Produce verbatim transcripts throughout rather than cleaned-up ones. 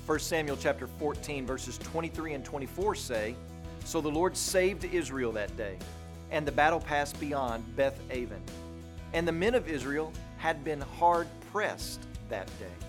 First Samuel chapter fourteen, verses twenty-three and twenty-four say, "So the Lord saved Israel that day, and the battle passed beyond Beth-aven. And the men of Israel had been hard pressed that day."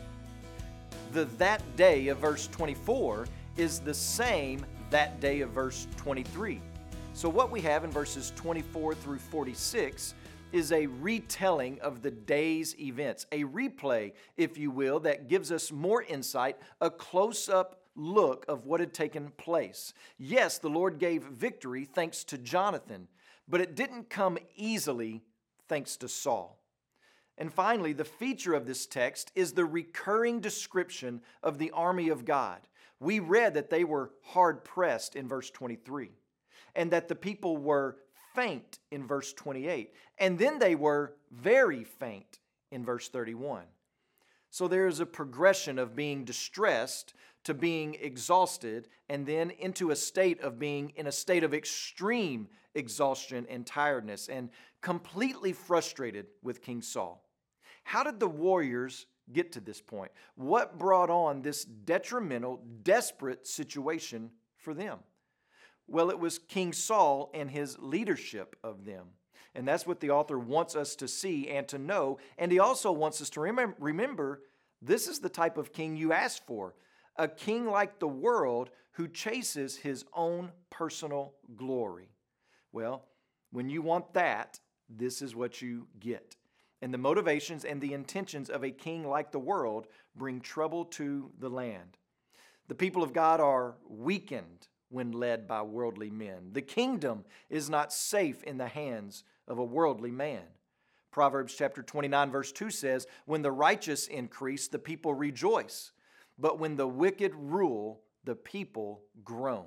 The "that day" of verse twenty-four is the same "that day" of verse twenty-three. So what we have in verses twenty-four through forty-six is a retelling of the day's events, a replay, if you will, that gives us more insight, a close-up look of what had taken place. Yes, the Lord gave victory thanks to Jonathan, but it didn't come easily thanks to Saul. And finally, the feature of this text is the recurring description of the army of God. We read that they were hard-pressed in verse twenty-three, and that the people were faint in verse twenty-eight, and then they were very faint in verse thirty-one. So there is a progression of being distressed to being exhausted, and then into a state of being in a state of extreme exhaustion and tiredness, and completely frustrated with King Saul. How did the warriors get to this point? What brought on this detrimental, desperate situation for them? Well, it was King Saul and his leadership of them. And that's what the author wants us to see and to know. And he also wants us to remember, remember this is the type of king you asked for. A king like the world who chases his own personal glory. Well, when you want that, this is what you get. And the motivations and the intentions of a king like the world bring trouble to the land. The people of God are weakened when led by worldly men. The kingdom is not safe in the hands of a worldly man. Proverbs chapter twenty-nine verse two says, "When the righteous increase, the people rejoice. But when the wicked rule, the people groan."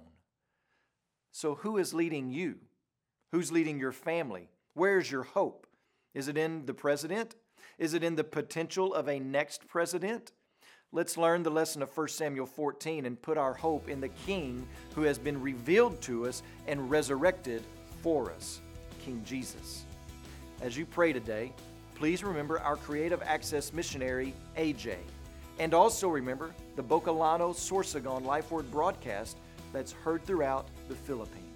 So who is leading you? Who's leading your family? Where's your hope? Is it in the president? Is it in the potential of a next president? Let's learn the lesson of First Samuel fourteen and put our hope in the King who has been revealed to us and resurrected for us, King Jesus. As you pray today, please remember our Creative Access missionary, A J. And also remember the Bocalano Sorsogon Life Word broadcast that's heard throughout the Philippines.